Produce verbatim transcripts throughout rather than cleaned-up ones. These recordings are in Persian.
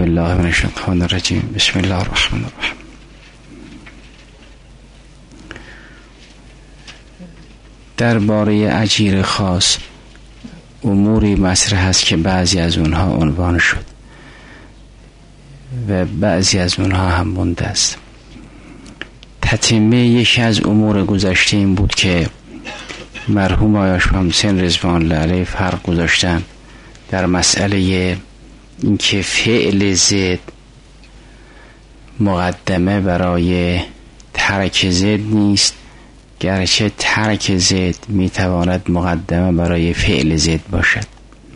بالله من الشیطان الرجیم. بسم الله الرحمن الرحیم. درباره اجیر خاص اموری مطرح هست که بعضی از اونها عنوان شد و بعضی از اونها هم مونده است. تتمه یکی از امور گذشته این بود که مرحوم آقای شمسین رضوان الله علیه فرق گذاشتن در مسئله اینکه فعل زد مقدمه برای ترک زد نیست، گرچه ترک زد میتواند مقدمه برای فعل زد باشد.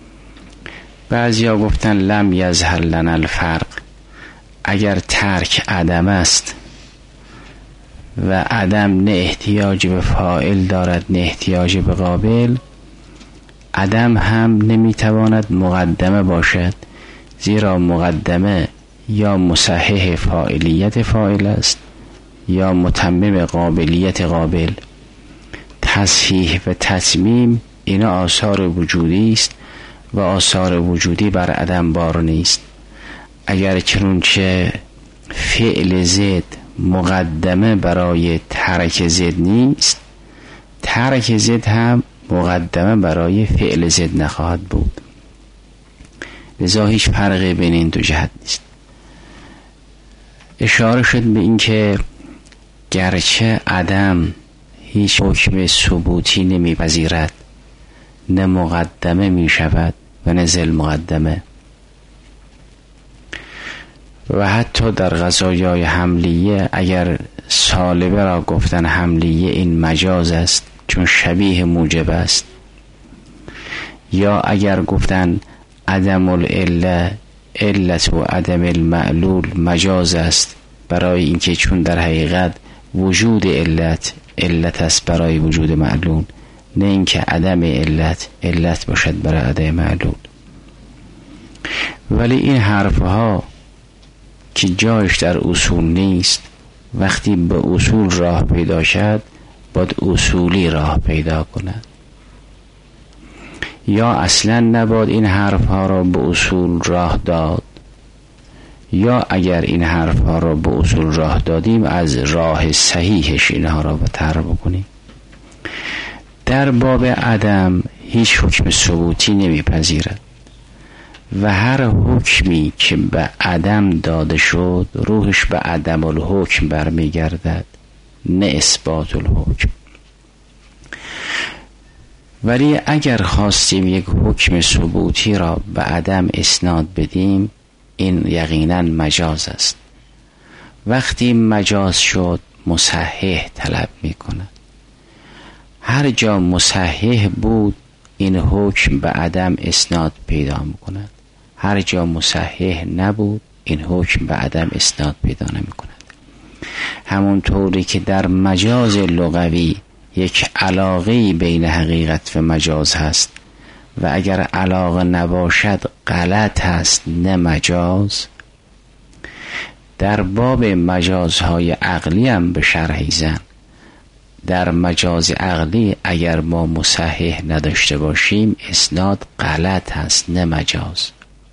بعضیا گفتن لم یظهر لنا الفرق، اگر ترک عدم است و عدم نه احتیاج به فاعل دارد نه احتیاج به قابل، عدم هم نمیتواند مقدمه باشد، زیرا مقدمه یا مصحح فاعلیت فاعل است یا متمم قابلیت قابل. تصحیح و تتمیم اینا آثار وجودی است و آثار وجودی بر عدم بار نیست. اگر چنانچه فعل زد مقدمه برای ترک زد نیست، ترک زد هم مقدمه برای فعل زد نخواهد بود. لذا هیچ فرقی بین این دو جهت نیست. اشاره شد به این که گرچه عدم هیچ حکم ثبوتی نمیپذیرد، نه مقدمه می شود و نه ذل مقدمه، و حتی در قضایای حملیه اگر سالبه را گفتن حملیه این مجاز است چون شبیه موجب است، یا اگر گفتن عدم العله علت و عدم المعلول مجاز است برای اینکه چون در حقیقت وجود علت علت است برای وجود معلول، نه اینکه عدم علت علت باشد برای عدم معلول. ولی این حرفها که جایش در اصول نیست، وقتی به اصول راه پیدا شد باید اصولی راه پیدا کند، یا اصلا نباید این حرفها را به اصول راه داد، یا اگر این حرفها را به اصول راه دادیم از راه صحیحش اینها را بتر بکنیم. در باب عدم هیچ حکم ثبوتی نمیپذیرد و هر حکمی که به عدم داده شد روحش به عدم الحکم برمیگردد نه اثبات الحکم. ولی اگر خواستیم یک حکم ثبوتی را به عدم اسناد بدیم، این یقینا مجاز است. وقتی مجاز شد مصحح طلب می کند. هر جا مصحح بود این حکم به عدم اسناد پیدا می کند، هر جا مصحح نبود این حکم به عدم اسناد پیدا نمی کند. همونطوری که در مجاز لغوی یک علاقه بین حقیقت و مجاز هست و اگر علاقه نباشد غلط هست نه مجاز، در باب مجازهای عقلی هم به شرحی زن. در مجاز عقلی اگر ما مصحح نداشته باشیم اسناد غلط هست نه مجاز.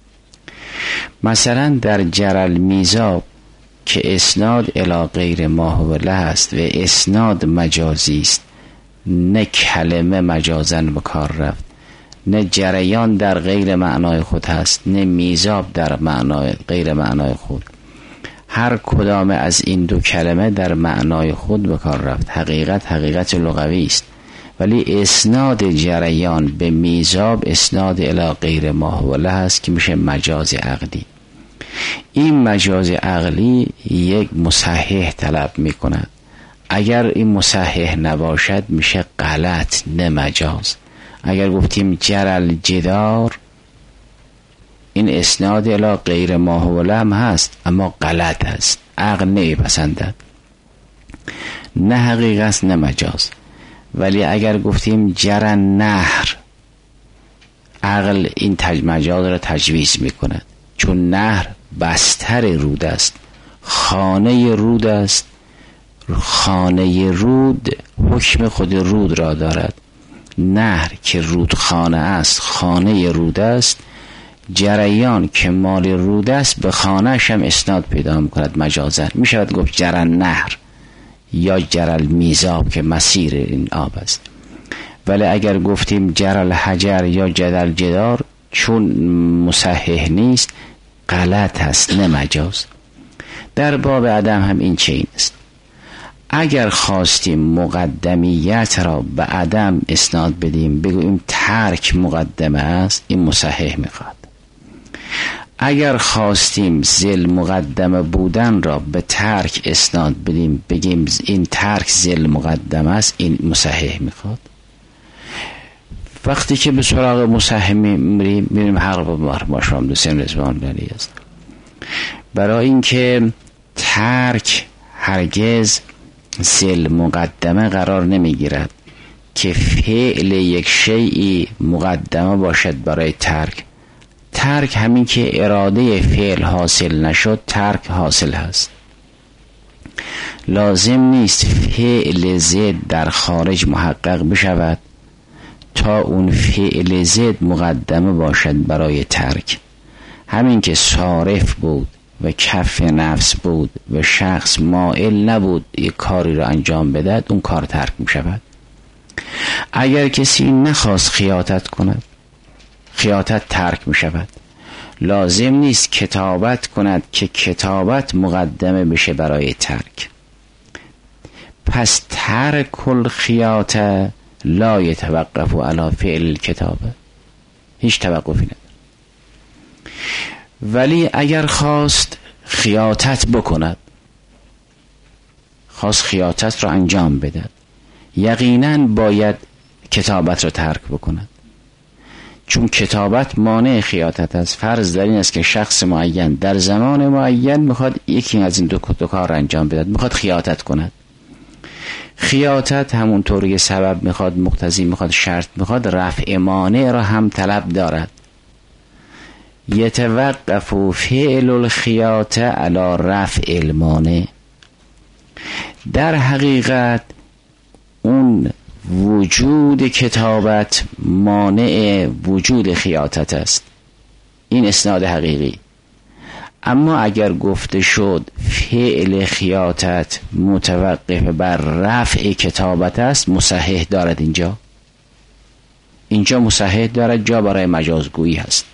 مثلا در جرل میزاب که اسناد الی غیر ما هو له است و اسناد مجازی است، نه کلمه مجازن به کار رفت، نه جریان در غیر معنای خود هست، نه میزاب در معنای غیر معنای خود. هر کدام از این دو کلمه در معنای خود به کار رفت. حقیقت حقیقت لغوی است، ولی اسناد جریان به میزاب اسناد الی غیر ما هو له است که میشه مجاز عقلی. این مجاز عقلی یک مصحح طلب میکند. اگر این مصحح نباشد میشه غلط نه مجاز. اگر گفتیم جرل جدار، این اسناد الی غیر ما هو له هم هست اما غلط هست، عقل نمیپسندد، نه حقیقت نه مجاز. ولی اگر گفتیم جرن نهر، عقل این مجاز را تجویز میکند، چون نهر بستر رود است، خانه رود است، خانه رود حکم خود رود را دارد. نهر که رودخانه است، خانه رود است، جریان که مال رود است به خانه‌اش هم اسناد پیدا می‌کند مجازا. میشود گفت جرى نهر یا جرى المیزاب که مسیر این آب است. ولی اگر گفتیم جرى الحجر یا جرى الجدار چون مصحح نیست غلط هست، نه مجاز. در باب عدم هم این چنین است. اگر خواستیم مقدمیت را به عدم اسناد بدیم بگوییم ترک مقدمه است، این مصحح میخواد. اگر خواستیم ذل مقدمه بودن را به ترک اسناد بدیم بگیم این ترک ذل مقدمه است، این مصحح میخواد. وقتی که به سراغ مصحح میریم میریم حق با ماشام دوسیم رزوان گلی است. برای اینکه ترک هرگز ذل مقدمه قرار نمیگیرد که فعل یک شیئی مقدمه باشد برای ترک. ترک همین که اراده فعل حاصل نشد ترک حاصل هست. لازم نیست فعل زد در خارج محقق بشود تا اون فعل زد مقدمه باشد برای ترک. همین که صارف بود و کف نفس بود و شخص مائل نبود یک کاری را انجام بدهد اون کار ترک می شود. اگر کسی نخواست خیاطت کند خیاطت ترک می شود. لازم نیست کتابت کند که کتابت مقدمه بشه برای ترک. پس ترک الخیاطه لا یتوقف علی فعل کتابه، هیچ توقفی نداره. ولی اگر خواست خیاطت بکند، خواست خیاطت را انجام بدهد، یقینا باید کتابت را ترک بکند، چون کتابت مانع خیاطت است. فرض در این است که شخص معین در زمان معین میخواد یکی از این دو, دو کار را انجام بدهد، میخواد خیاطت کند. خیاطت همونطوری که سبب میخواد، مقتضی میخواد، شرط میخواد، رفع مانع را هم طلب دارد. یتوقف فعل الخیاطه علی رفع المانع. در حقیقت اون وجود کتابت مانع وجود خیاطت است، این اسناد حقیقی. اما اگر گفته شد فعل خیاطت متوقف بر رفع کتابت است، مصحح دارد. اینجا اینجا مصحح دارد، جا برای مجازگویی هست.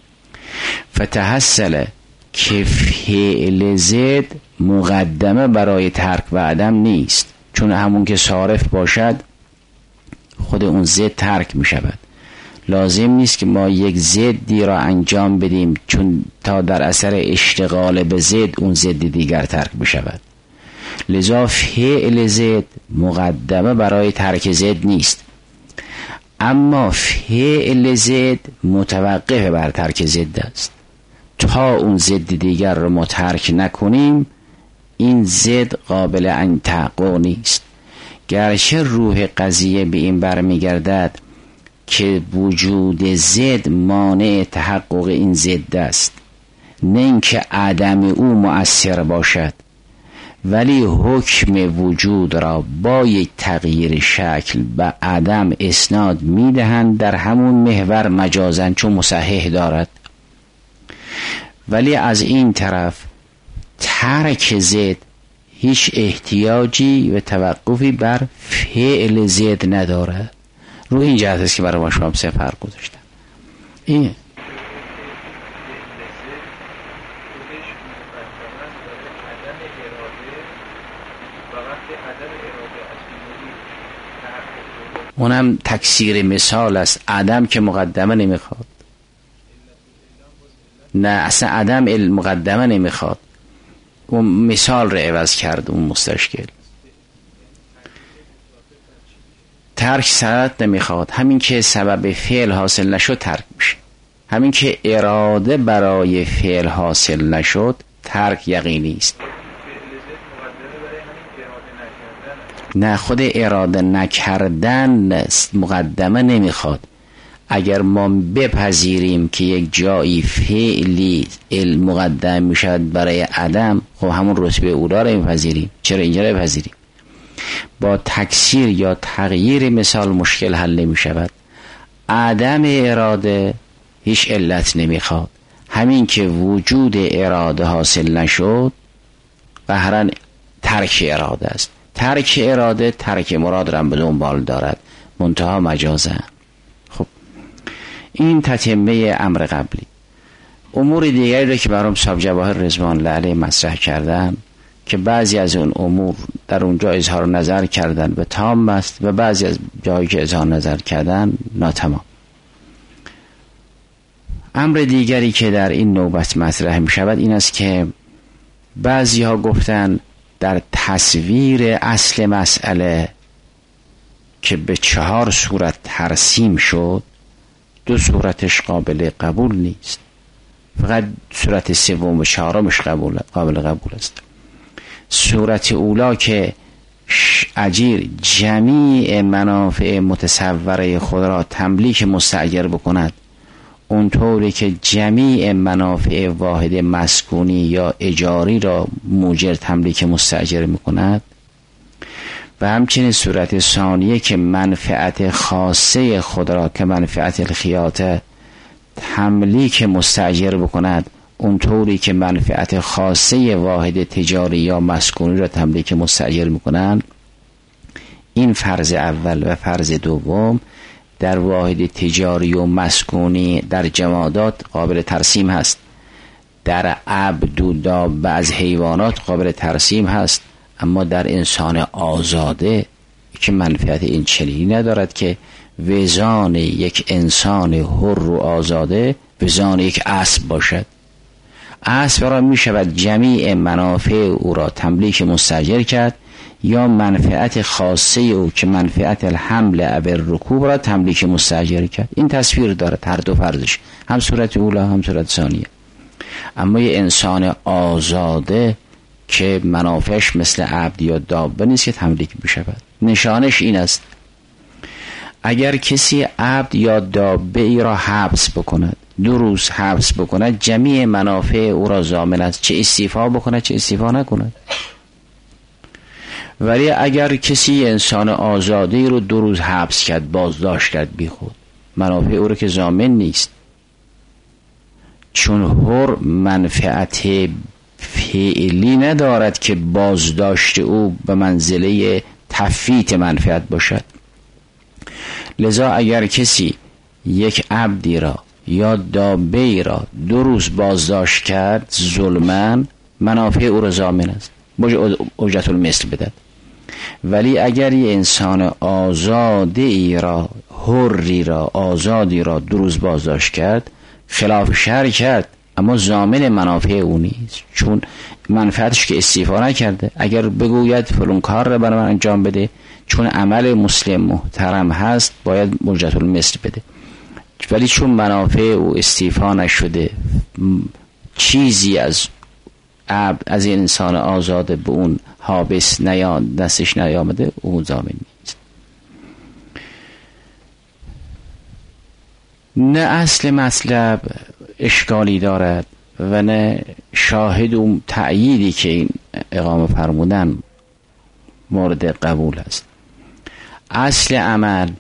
فتحصل که فعل زد مقدمه برای ترک و عدم نیست، چون همون که صارف باشد خود اون زد ترک می شود. لازم نیست که ما یک زدی را انجام بدیم چون تا در اثر اشتغال به زد اون زد دیگر ترک بشود. لذا فعل زد مقدمه برای ترک زد نیست، اما فعل زد متوقف بر ترک زد است. تا اون زد دیگر را ما ترک نکنیم این زد قابل ان تحقق نیست. گرچه روح قضیه به این برمیگردد که وجود زد مانع تحقق این زد است، نه اینکه عدم او مؤثر باشد، ولی حکم وجود را با یک تغییر شکل به عدم اسناد میدهند در همون محور مجازن، چون مصحح دارد. ولی از این طرف ترک زد هیچ احتیاجی و توقفی بر فعل زد ندارد. روی این جهت است که برای ما شما سه فرق گذاشتم. این اونم تکثیر مثال است. عدم که مقدمه نمیخواد، نه اصلا عدم المقدمه نمیخواد، اون مثال رو عوض کرد. اون مستشکل ترک سرعت نمیخواد، همین که سبب فعل حاصل نشد ترک میشه. همین که اراده برای فعل حاصل نشد ترک یقینی است. نه، خود اراده نکردن مقدمه نمیخواد. اگر ما بپذیریم که یک جایی فعلی مقدم میشد برای عدم، خب همون رتبه اولا رو میپذیریم. چرا اینجا رو بپذیریم؟ با تکثیر یا تغییر مثال مشکل حل نمی شود. عدم اراده هیچ علت نمیخواد. همین که وجود اراده حاصل نشد قهرن ترک اراده است. ترک اراده ترک مراد را به دنبال دارد، منتها مجازن. خب این تتمه امر قبلی. امور دیگری را که برام صاحب جواهر رضوان الله علیه مطرح کردن که بعضی از اون امور در اونجا اظهار نظر کردن و تام است و بعضی از جایی که اظهار نظر کردن ناتمام. امر دیگری که در این نوبت مطرح می شود این است که بعضی ها گفتن در تصویر اصل مسئله که به چهار صورت ترسیم شد، دو صورتش قابل قبول نیست، فقط صورت سوم و چهارمش قبول قابل قبول است. صورت اولا که اجیر جمیع منافع متصوره خود را تملیک مستأجر بکند، اونطوری که جمیع منافع واحد مسکونی یا اجاری را موجر تملیک مستأجر میکند، و همچنین صورت ثانیه که منفعت خاصه خود را که منفعت الخیاطه تملیک مستأجر بکند، اونطوری که منفعت خاصه واحد تجاری یا مسکونی را تملیک مستأجر میکنند. این فرض اول و فرض دوم در واحد تجاری و مسکونی در جمادات قابل ترسیم هست، در عبد و دابه از حیوانات قابل ترسیم هست، اما در انسان آزاده که منفعت این چنینی ندارد که وزان یک انسان حر و آزاده وزان یک اسب باشد. اسب را می شود جمیع منافع او را تملیک مستأجر کرد یا منفعت خاصه او که منفعت الحمل او رکوب را تملیک مستأجر کرد. این تصویر دارد هر دو فرضش، هم صورت اولا هم صورت ثانیه. اما یه انسان آزاده که منافعش مثل عبد یا دابه نیست که تملیک بشود. نشانش این است اگر کسی عبد یا دابه ای را حبس بکند، دو روز حبس بکند، جمیع منافع او را ضامن است، چه استیفا بکند چه استیفا نکند. ولی اگر کسی انسان آزادی رو دو روز حبس کرد، بازداشت کرد بی خود، منافع او را که ضامن نیست، چون حر منفعت فعلی ندارد که بازداشت او به منزله تفویت منفعت باشد. لذا اگر کسی یک عبدی را یا دابه‌ای را دو روز بازداشت کرد ظلماً، منافع او را ضامن است، باید اجرت المثل بدهد. ولی اگر یه انسان آزادی را، حری را، آزادی را دو روز بازداشت کرد، خلاف شرع کرد، اما ضامن منافع او نیست، چون منفعتش که استیفا نکرده. اگر بگوید فلان کار را برای من انجام بده، چون عمل مسلم محترم هست باید اجرت المثل بده، ولی چون منافع او استیفا نشده، چیزی از عبد از این انسان آزاده به اون حابس نیا دستش نیامده، اون ضامن نیست. نه اصل مطلب اشکالی دارد و نه شاهد و تأییدی که این اقامه فرمودن مورد قبول است. اصل عمل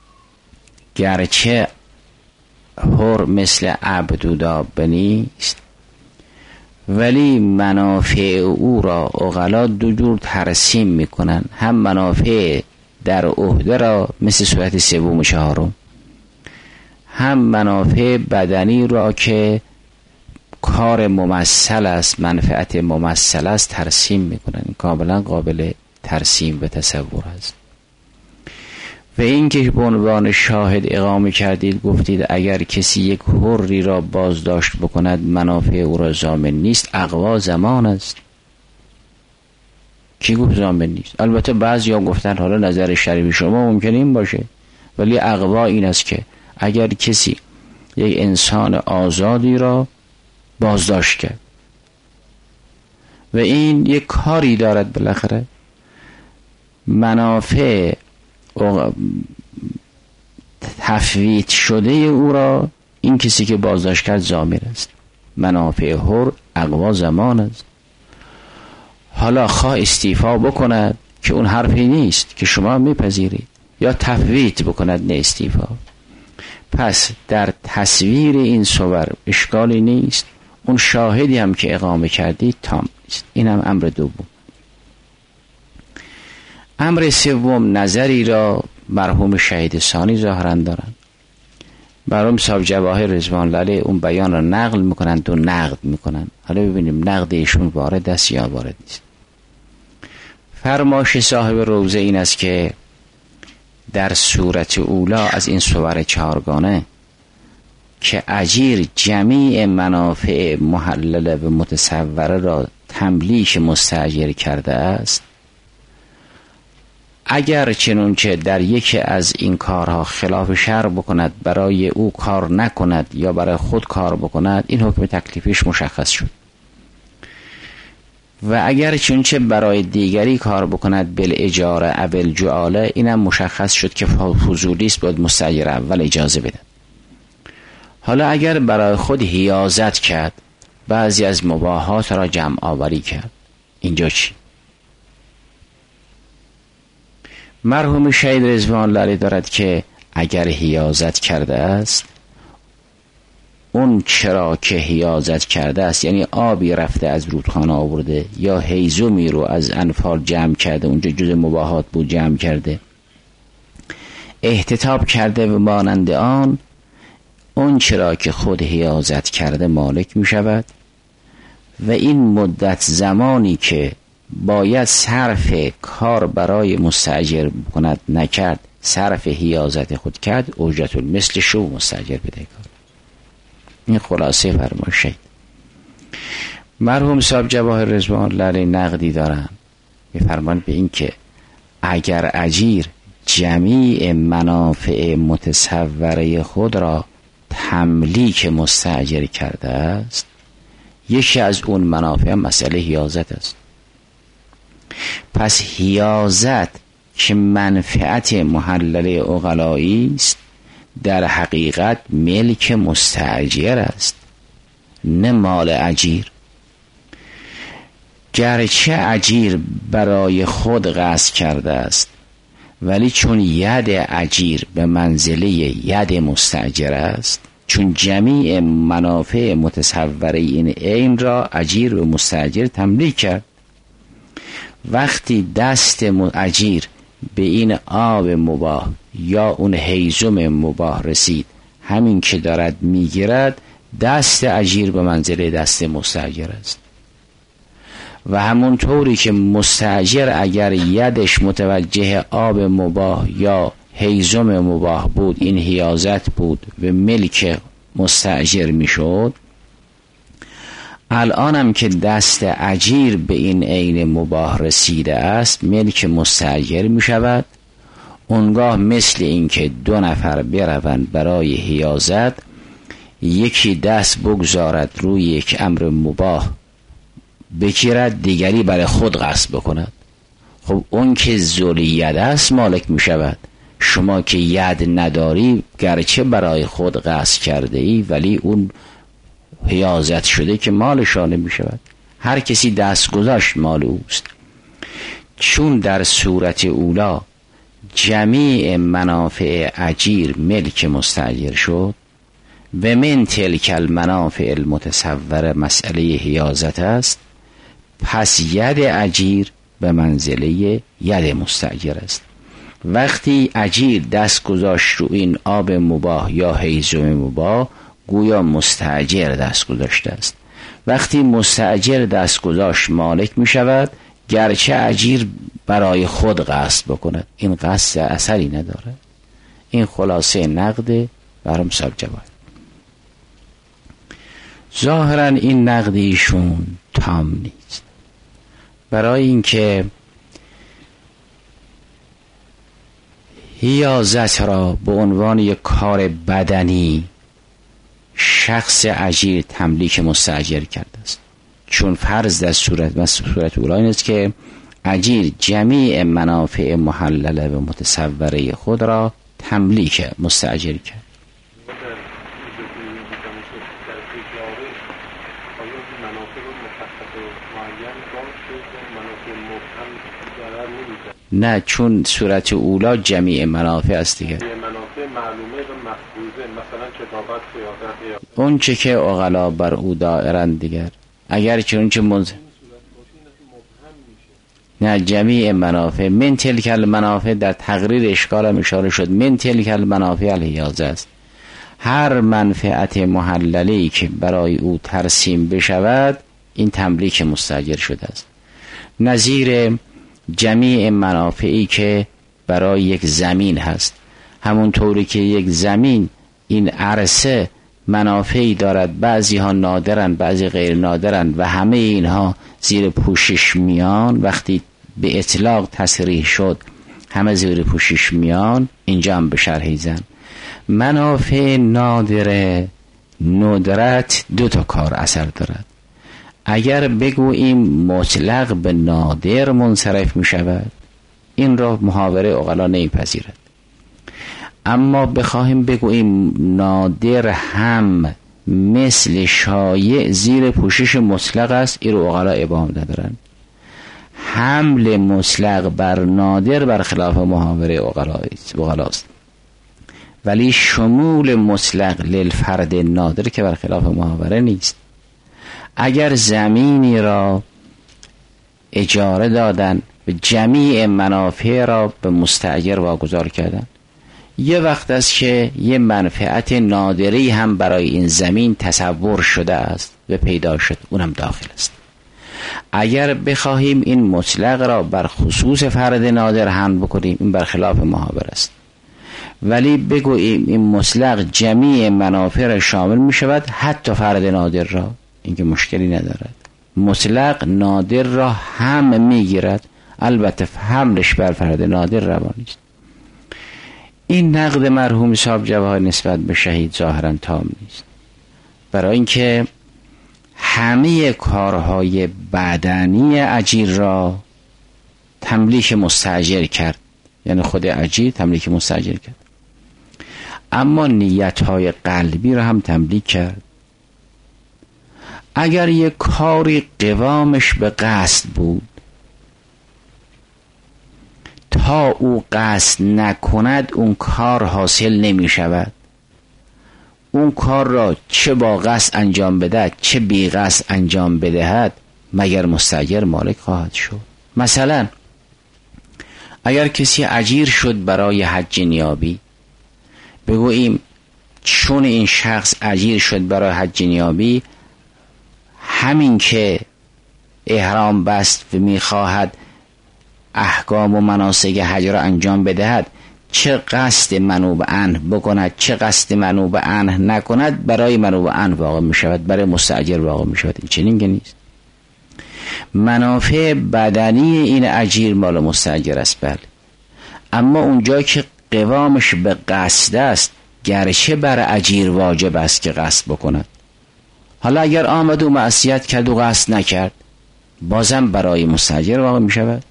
گرچه حر مثل عبد و دابه نیست، ولی منافع او را عقلا دو جور ترسیم میکنن. هم منافع در عهده را مثل صورت سوم و چهارم، هم منافع بدنی را که کار ممثل است، منفعت ممثل است، ترسیم میکنن. کاملا قابل ترسیم و تصور است. و این که به عنوان شاهد اقامه کردید، گفتید اگر کسی یک حری را بازداشت بکند منافع او را ضامن نیست، اقوا زمان است. کی گفت ضامن نیست؟ البته بعضی ها گفتن حالا نظر شریف شما ممکن این باشه، ولی اقوا این است که اگر کسی یک انسان آزادی را بازداشت کرد و این یک کاری دارد، بالاخره منافع تفویت شده او را این کسی که بازداشت کرد ضامن است. منافع حر اقوا زمان است. حالا خواه استیفا بکند که اون حرفی نیست که شما میپذیرید، یا تفویت بکند نه استیفا. پس در تصویر این صور اشکالی نیست، اون شاهدی هم که اقامه کردی تام نیست. این هم امر دوم. امر سوم، نظری را مرحوم شهید ثانی ظاهرا دارن، مرحوم صاحب جواهر رضوان الله اون بیان را نقل میکنند و نقد میکنن. حالا ببینیم نقد ایشون وارد است یا وارد نیست. فرمایش صاحب روزه این است که در صورت اولا از این صور چهارگانه که اجیر جمیع منافع محلله و متصوره را تملیک مستاجر کرده است، اگر چنانچه در یکی از این کارها خلاف شرع بکند، برای او کار نکند یا برای خود کار بکند، این حکم تکلیفش مشخص شد. و اگر چنانچه برای دیگری کار بکند بالاجاره اول جعاله، اینم مشخص شد که فضولی است، باید مستاجر اول اجازه بده. حالا اگر برای خود حیازت کرد، بعضی از مباحات را جمع آوری کرد، اینجا چی؟ مرحوم شهید رضوان الله دارد که اگر حیازت کرده است، اون چرا که حیازت کرده است، یعنی آبی رفته از رودخانه آورده یا هیزمی رو از انفال جمع کرده، اونجا جز مباحات بود جمع کرده، احتطاب کرده و مانند آن، اون چرا که خود حیازت کرده مالک می شود و این مدت زمانی که باید صرف کار برای مستاجر کند نکرد، صرف حیازت خود کرد، اجرت مثل شو مستاجر بده کار. این خلاصه فرمایشه. مرحوم صاحب جواهر رضوان الله نقدی دارن، میفرمان به این که اگر اجیر جمیع منافع متصوره خود را تملیک مستاجر کرده است، یکی از اون منافع مسئله حیازت است. پس حیازت که منفعت محلله عقلایی است، در حقیقت ملک مستاجر است، نه مال اجیر. گرچه اجیر برای خود قصد کرده است، ولی چون ید اجیر به منزله ید مستاجر است، چون جمیع منافع متصوره این عین را اجیر و مستاجر تملیک کرد، وقتی دست اجیر به این آب مباح یا اون هیزم مباح رسید، همین که دارد میگیرد، دست اجیر به منزله دست مستاجر است. و همون طوری که مستاجر اگر یدش متوجه آب مباح یا هیزم مباح بود، این حیازت بود و ملک مستاجر میشد، الانم که دست اجیر به این عین مباح رسیده است، ملک مستاجر می شود. اونگاه مثل این که دو نفر بروند برای حیازت، یکی دست بگذارد روی یک امر مباح بگیرد، دیگری برای خود قصد بکند، خب اون که ذوال ید است مالک می شود. شما که ید نداری، گرچه برای خود قصد کرده ای، ولی اون حیازت شده که مال شانه می شود. هر کسی دست گذاشت مال اوست. چون در صورت اولا جمیع منافع اجیر ملک مستاجر شد، و من تلک المنافع المتصوره مسئله حیازت است، پس ید اجیر به منزله ید مستاجر است. وقتی اجیر دست گذاشت رو این آب مباح یا هیزم مباح، گویا مستاجر دست گذاشته است. وقتی مستاجر دست گذاشت مالک می شود، گرچه اجیر برای خود قصد بکند، این قصد اثری نداره. این خلاصه نقد برام صاحب جواهر. ظاهرا این نقد ایشون تام نیست، برای اینکه حیازت را به عنوان یک کار بدنی شخص اجیر تملیک مستاجر کرده است. چون فرض در صورت و صورت اولی این است که اجیر جمیع منافع محلله و متصوره خود را تملیک مستاجر کرد. نه، چون صورت اولا جمیع منافع است دیگه. منافع معلومه و مفروضه، مثلا کتابت، قیادت، اون چه که عقلا بر او دائرند دیگر، اگر چون چه منز... نه جمیع منافع من تلک المنافع، در تقریر اشکال هم اشاره شد، من تلک المنافع الحیازه است. هر منفعت محللی که برای او ترسیم بشود این تملیک مستاجر شده است. نظیر جمیع منافعی که برای یک زمین هست، همون طوری که یک زمین این عرصه منافعی دارد، بعضی ها نادرن بعضی غیر نادرن و همه اینها زیر پوشش میان، وقتی به اطلاق تصریح شد همه زیر پوشش میان، اینجا هم به شرحی زن. منافع نادره ندرت دو تا کار اثر دارد. اگر بگوییم مطلق به نادر منصرف می شود، این را محاوره عقلا نمیپذیرد. اما بخواهیم بگوییم نادر هم مثل شایع زیر پوشش مطلق است، این رو عقلا ابهام ندارند. حمل مطلق بر نادر برخلاف محاوره عقلاست، ولی شمول مطلق للفرد نادر که برخلاف محاوره نیست. اگر زمینی را اجاره دادن و جمیع منافع را به مستأجر واگذار کردن، یه وقت است که یه منفعت نادری هم برای این زمین تصور شده است و پیدا شد، اونم داخل است. اگر بخواهیم این مطلق را بر خصوص فرد نادر حمل بکنیم، این برخلاف محاوره است. ولی بگوییم این مطلق جمیع منافع را شامل می شود، حتی فرد نادر را، اینکه مشکلی ندارد. مطلق نادر را هم می گیرد، البته حملش بر فرد نادر روانی است. این نقد مرحوم صاحب جواهر نسبت به شهید ظاهرا تام نیست، برای اینکه همه کارهای بدنی اجیر را تملیک مستاجر کرد، یعنی خود اجیر تملیک مستاجر کرد، اما نیتهای قلبی را هم تملیک کرد. اگر یک کاری قوامش به قصد بود، تا او قصد نکند اون کار حاصل نمی شود. اون کار را چه با قصد انجام بدهد چه بی قصد انجام بدهد مگر مستاجر مالک خواهد شد. مثلا اگر کسی اجیر شد برای حج نیابی، بگوییم چون این شخص اجیر شد برای حج نیابی، همین که احرام بست و میخواهد احکام و مناسک حج را انجام بدهد، چه قصد منوب عنه بکند چه قصد منوب عنه نکند، برای منوب عنه واقع می شود، برای مستاجر واقع می شود. این چنین که نیست. منافع بدنی این اجیر مال مستاجر است، بله، اما اونجا که قوامش به قصد است، گرچه بر اجیر واجب است که قصد بکند. حالا اگر آمد و معصیت کرد و قصد نکرد، بازم برای مستاجر واقع می شود.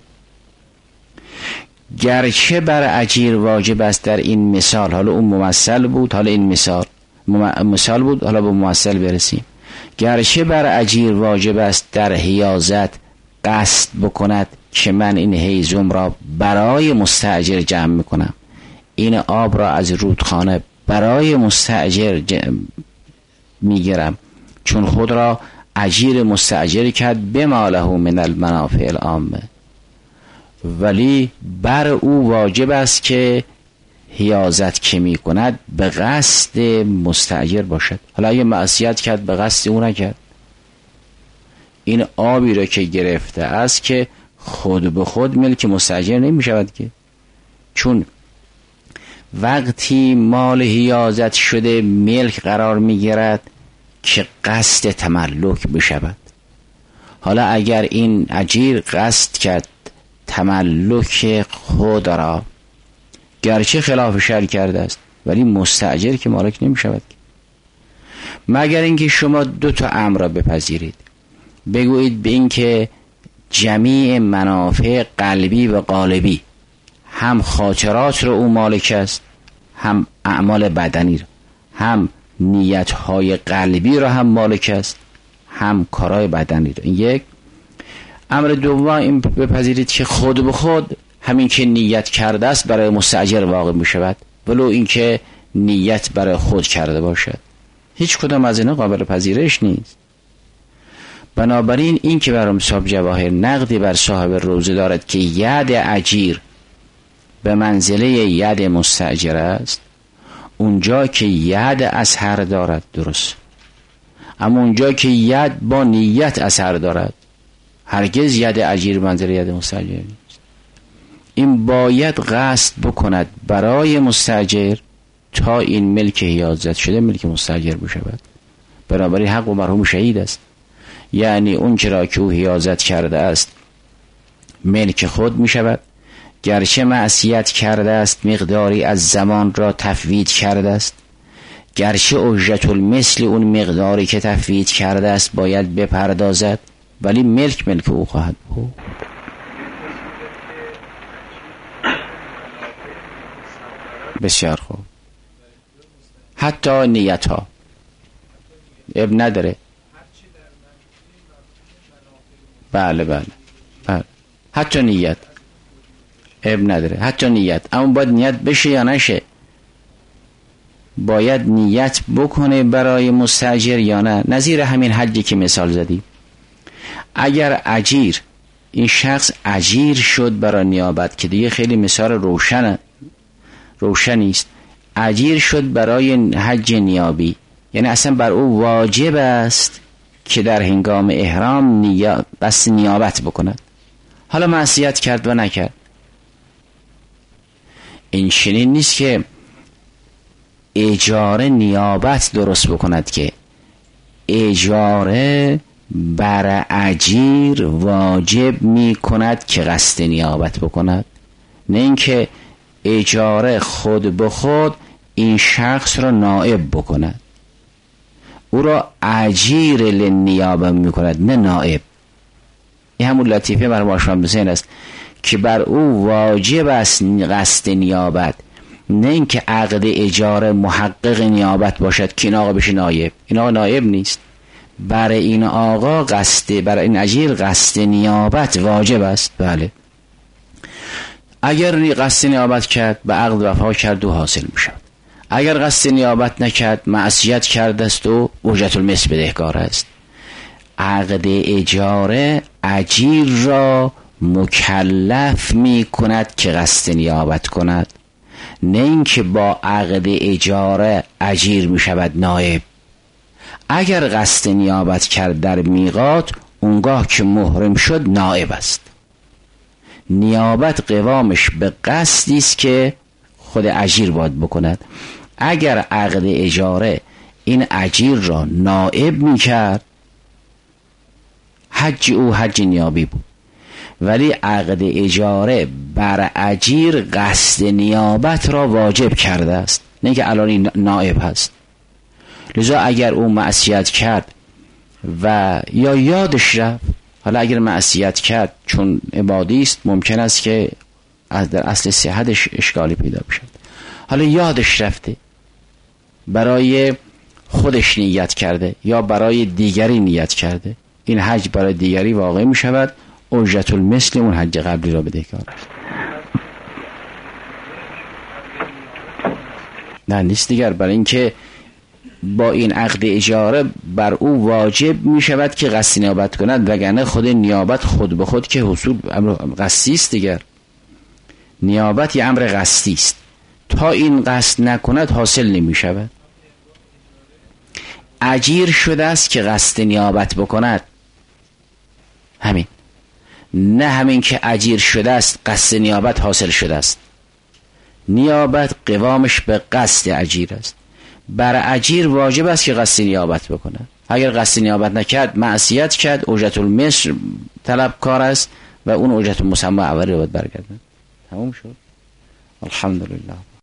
گرچه بر اجیر واجب است در این مثال، حالا اون ممثل بود، حالا این مثال مثال بود، حالا به ممثل برسیم. گرچه بر اجیر واجب است در حیازت قصد بکند که من این حیزم را برای مستاجر جمع میکنم، این آب را از رودخانه برای مستاجر میگیرم، چون خود را اجیر مستاجر کرد بما له من المنافع العامه، ولی بر او واجب است که حیازت که می کند به قصد مستاجر باشد. حالا اگه معصیت کرد به قصد او نکرد، این آبی را که گرفته است که خود به خود ملک مستاجر نمی شود که، چون وقتی مال حیازت شده ملک قرار می گیرد که قصد تملک بشود. حالا اگر این اجیر قصد کرد تملک خود را، گرچه خلاف شرع کرده است، ولی مستاجر که مالک نمی شود، مگر اینکه شما دو تا امر را بپذیرید. بگویید به این که جمیع منافع قلبی و قالبی، هم خاطرات رو او مالک است، هم اعمال بدنی رو، هم نیتهای قلبی رو هم مالک است، هم کارهای بدنی رو. این یک. امر دوم این بپذیرید که خود به خود همین که نیت کرده است برای مستاجر واقع می شود ولو اینکه نیت برای خود کرده باشد. هیچ کدام از اینا قابل پذیرش نیست. بنابراین این که برام صاحب جواهر نقدی بر صاحب روزه دارد که ید اجیر به منزله ید مستاجر است، اونجا که ید اثر دارد درست، اما اونجا که ید با نیت اثر دارد هرگز ید اجیر منزله ید مستاجر نیست. این باید قصد بکند برای مستاجر تا این ملک حیازت شده ملک مستاجر بشود. بنابراین حق و مرحوم شهید است، یعنی اون چرا که او حیازت کرده است ملک خود می شود، گرچه معصیت کرده است مقداری از زمان را تفویض کرده است، گرچه اجرت المثل اون مقداری که تفویض کرده است باید بپردازد، ولی ملک ملک او خواهد بود. بسیار خوب. حتی نیت ها اب نداره. بله بله بله حتی نیت اب نداره، حتی نیت، اما باید نیت بشه یا نشه، باید نیت بکنه برای مستاجر یا نه. نظیر همین حجی که مثال زدی، اگر اجیر این شخص اجیر شد برای نیابت که دیگه خیلی مثال روشن روشنی است، اجیر شد برای حج نیابی، یعنی اصلا بر او واجب است که در هنگام احرام نیا... بس نیابت بکند. حالا معصیت کرد و نکرد، این چنین نیست که اجاره نیابت درست بکند، که اجاره بر اجیر واجب می کند که قصد نیابت بکند، نه اینکه اجاره خود به خود این شخص را نائب بکند، او را اجیر للنیابه می کند نه نائب. این همون لطیفه بر ماشوان بسین است که بر او واجب است قصد نیابت، نه اینکه عقد اجاره محقق نیابت باشد که این آقا بشه نائب. این آقا نائب نیست، برای این آقا قصد، برای این اجیر قصد نیابت واجب است. بله اگر قصد نیابت کرد به عقد وفا کرد و حاصل می شود، اگر قصد نیابت نکرد معصیت کرده است و اجرت المثل بدهکار است. عقد اجاره اجیر را مکلف می کند که قصد نیابت کند، نه اینکه با عقد اجاره اجیر می شود نائب. اگر قصد نیابت کرد در میقات، اونگاه که محرم شد نائب است. نیابت قوامش به قصدی است که خود اجیر باید بکند. اگر عقد اجاره این اجیر را نائب می کرد، حج او حج نیابی بود، ولی عقد اجاره بر اجیر قصد نیابت را واجب کرده است، نه که الان این نائب هست. لذا اگر او معصیت کرد و یا یادش رفت، حالا اگر معصیت کرد چون عبادی است ممکن است که از در اصل صحتش اشکالی پیدا بشد، حالا یادش رفته برای خودش نیت کرده یا برای دیگری نیت کرده، این حج برای دیگری واقع می شود، اجرت المثل اون حج قبلی را بدهکار است. نه نیست دیگر، برای اینکه با این عقد اجاره بر او واجب می شود که قصد نیابت کند، وگرنه خود نیابت خود به خود که حصول امر قصدی است دیگر. نیابت یه امر قصدی است، تا این قصد نکند حاصل نمی شود. اجیر شده است که قصد نیابت بکند، همین، نه همین که اجیر شده است قصد نیابت حاصل شده است. نیابت قوامش به قصد اجیر است، بر اجیر واجب است که قصد نیابت بکنه. اگر قصد نیابت نکرد معصیت کرد، اجرت المثل طلبکار است و اون اجرت مسمى اولی رو باید برگردن. تموم شد. الحمدلله.